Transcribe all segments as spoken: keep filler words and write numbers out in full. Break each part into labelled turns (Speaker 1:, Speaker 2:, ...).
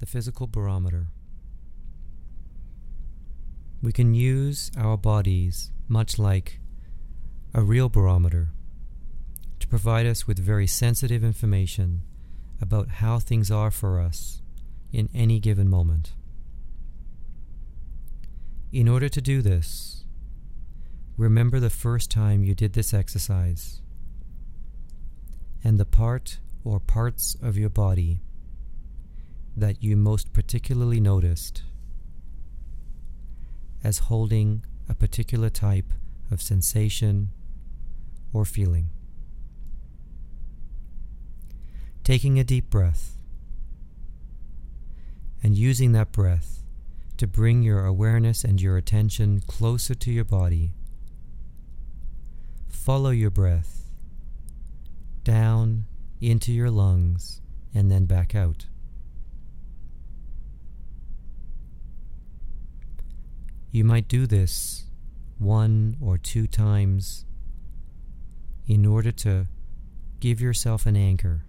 Speaker 1: the physical barometer. We can use our bodies much like a real barometer to provide us with very sensitive information about how things are for us in any given moment. In order to do this, remember the first time you did this exercise and the part or parts of your body that you most particularly noticed as holding a particular type of sensation or feeling. Taking a deep breath and using that breath to bring your awareness and your attention closer to your body. Follow your breath down into your lungs and then back out. You might do this one or two times in order to give yourself an anchor.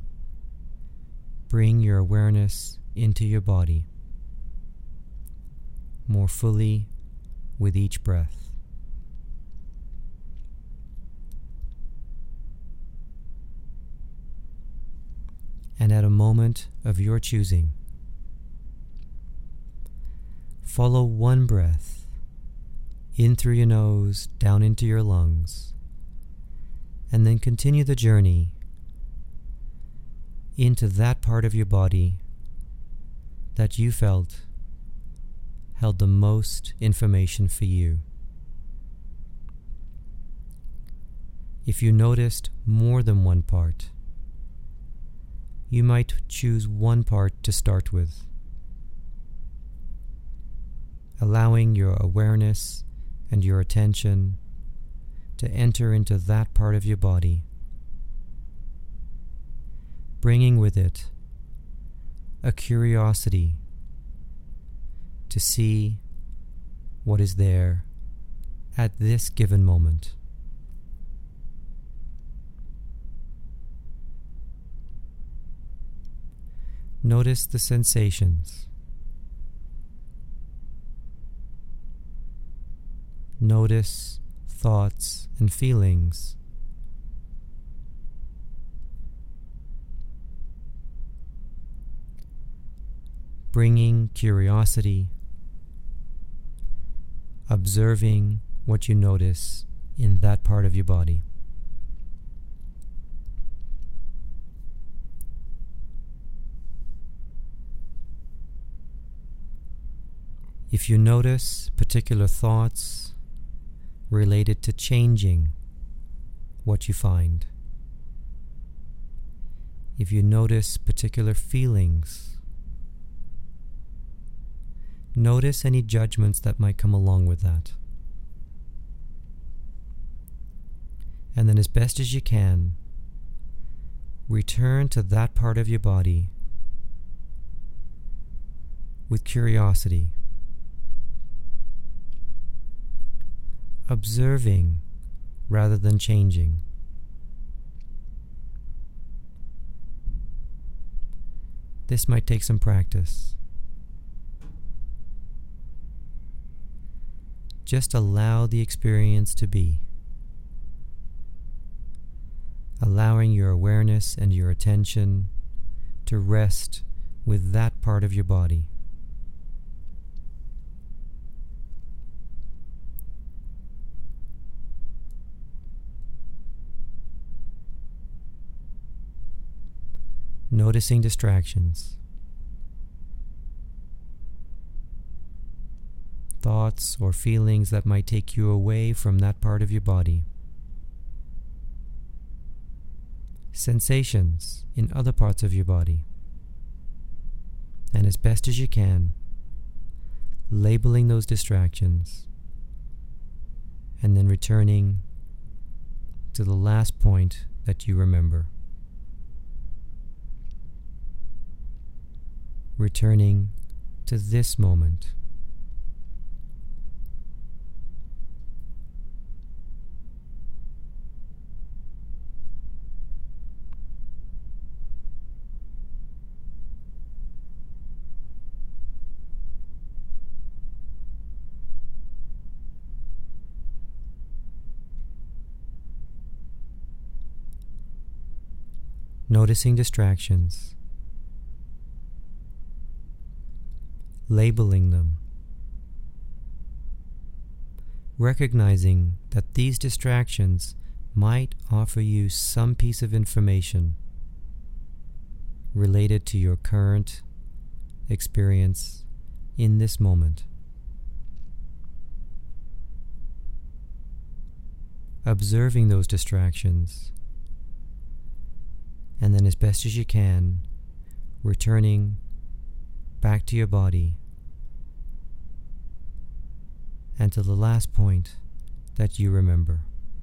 Speaker 1: Bring your awareness into your body more fully with each breath. And at a moment of your choosing, follow one breath in through your nose, down into your lungs, and then continue the journey into that part of your body that you felt held the most information for you. If you noticed more than one part, you might choose one part to start with, allowing your awareness and your attention to enter into that part of your body, bringing with it a curiosity to see what is there at this given moment. Notice the sensations. Notice thoughts and feelings. Bringing curiosity, observing what you notice in that part of your body. If you notice particular thoughts related to changing what you find, if you notice particular feelings, notice any judgments that might come along with that. And then as best as you can, return to that part of your body with curiosity, observing rather than changing. This might take some practice. Just allow the experience to be, allowing your awareness and your attention to rest with that part of your body. Noticing distractions, thoughts or feelings that might take you away from that part of your body, sensations in other parts of your body, and as best as you can, labeling those distractions and then returning to the last point that you remember. Returning to this moment. Noticing distractions, labeling them, recognizing that these distractions might offer you some piece of information related to your current experience in this moment. Observing those distractions, and then as best as you can, returning back to your body and to the last point that you remember.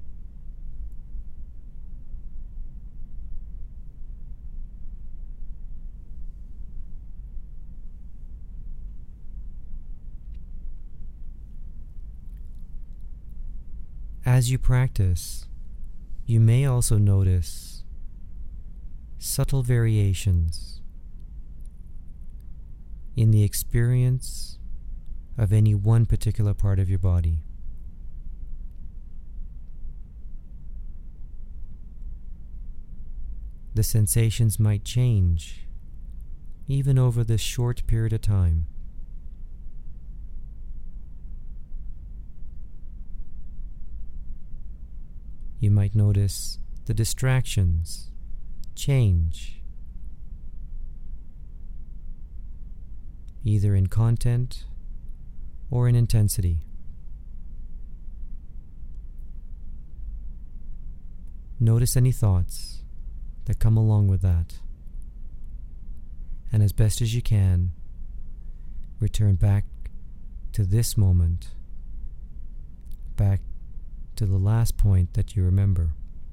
Speaker 1: As you practice, you may also notice subtle variations in the experience of any one particular part of your body. The sensations might change even over this short period of time. You might notice the distractions change, either in content or in intensity. Notice any thoughts that come along with that, and as best as you can, return back to this moment, back to the last point that you remember.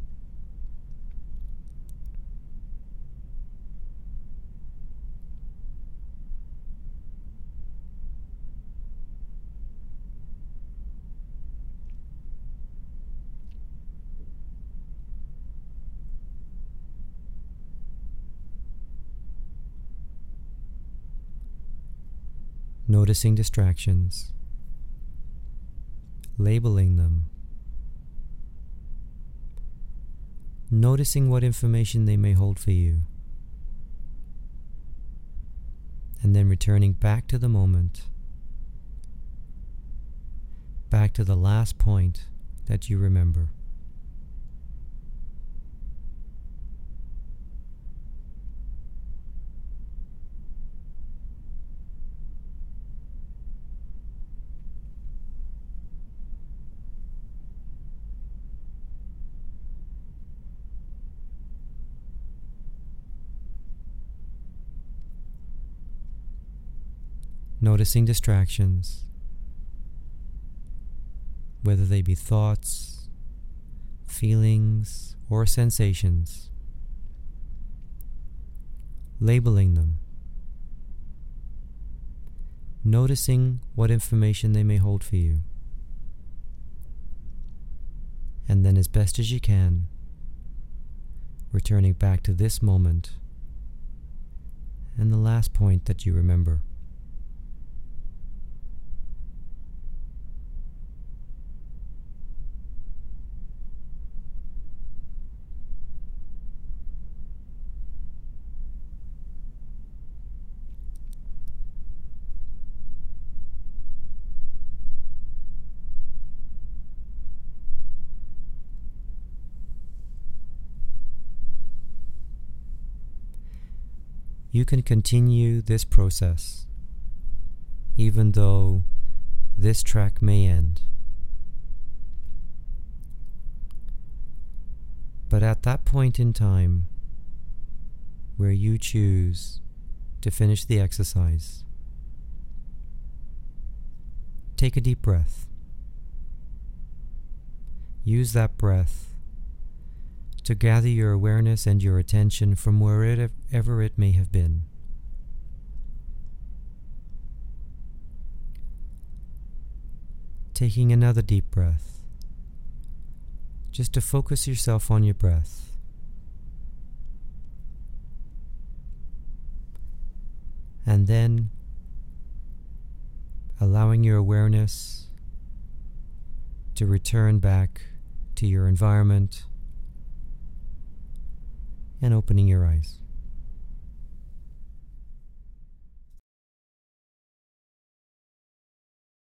Speaker 1: Noticing distractions, labeling them, noticing what information they may hold for you, and then returning back to the moment, back to the last point that you remember. Noticing distractions, whether they be thoughts, feelings, or sensations. Labeling them. Noticing what information they may hold for you. And then as best as you can, returning back to this moment and the last point that you remember. You can continue this process, even though this track may end. But at that point in time, where you choose to finish the exercise, take a deep breath. Use that breath to gather your awareness and your attention from wherever it may have been. Taking another deep breath, just to focus yourself on your breath. And then allowing your awareness to return back to your environment and opening your eyes.